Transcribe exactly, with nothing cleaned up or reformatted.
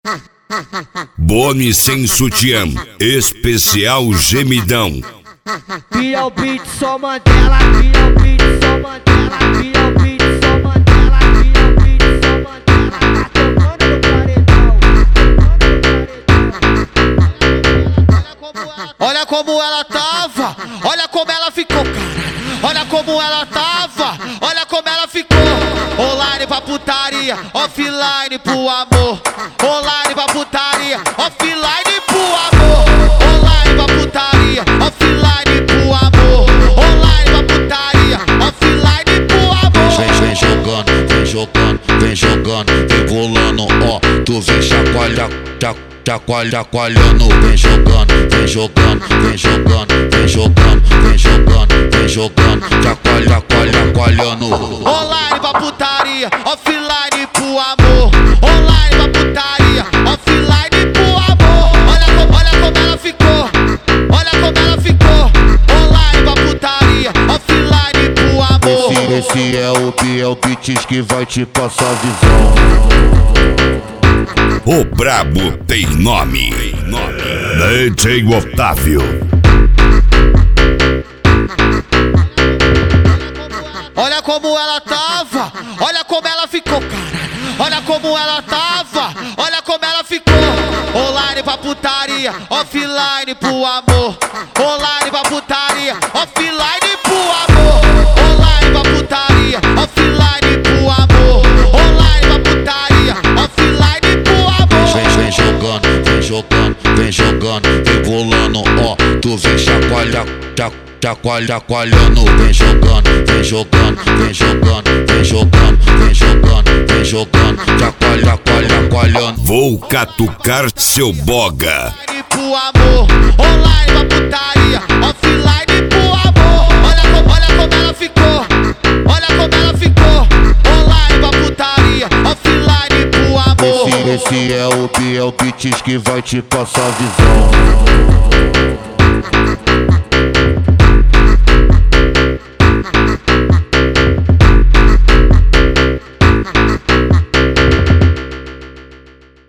Boni sem sutiã, especial gemidão. Pia o beat, só Mandela. Pia o beat, só Mandela. Pia o beat, só Mandela. Pia o beat, só Mandela. Tá tocando no paredão. Olha como ela tava, olha como ela ficou, cara. Olha como ela tava, olha como ela ficou. Online pra putaria, offline pro amor. Online pra putaria, offline pro amor. Online pra putaria, offline pro amor. Online pra putaria, offline pro amor. Vem, vem jogando, vem jogando, vem jogando, vem bolando, ó. Tu vem chacoalha, chacoalha, chacoalhando. Vem jogando, vem jogando, vem jogando, vem jogando, vem jogando, vem jogando, chacoalha, chacoalha, chacoalhando. Online pra putaria, offline pro amor. Online pra putaria, offline pro amor. Olha como, olha como ela ficou, olha como ela ficou. Online pra putaria, offline pro amor. Esse, esse é o Biel Beats que vai te passar a visão. O brabo tem nome, tem nome. D J Otávio. Olha como ela tava, olha como ela ficou, cara. Olha como ela tava, olha como ela ficou. Online pra putaria, offline pro amor. Online pra putaria, offline pro amor. Online pra putaria, offline pro amor. Online pra putaria, offline pro amor. Vem, vem jogando, vem jogando, vem jogando, vem bolando, ó. Tu vem chacoalha, chacoalha, chacoalhando. Vem jogando, vem jogando, vem jogando, vem jogando, vem jogando, vem jogando, chacoalha, chacoalha, chacoalhando. Vou catucar seu boga. Online pro amor, online pra putaria, offline pro amor. Olha como, olha como ela ficou, olha como ela ficou. Online pra putaria, offline pro amor. Esse, esse é o Biel Beats que vai te passar a visão.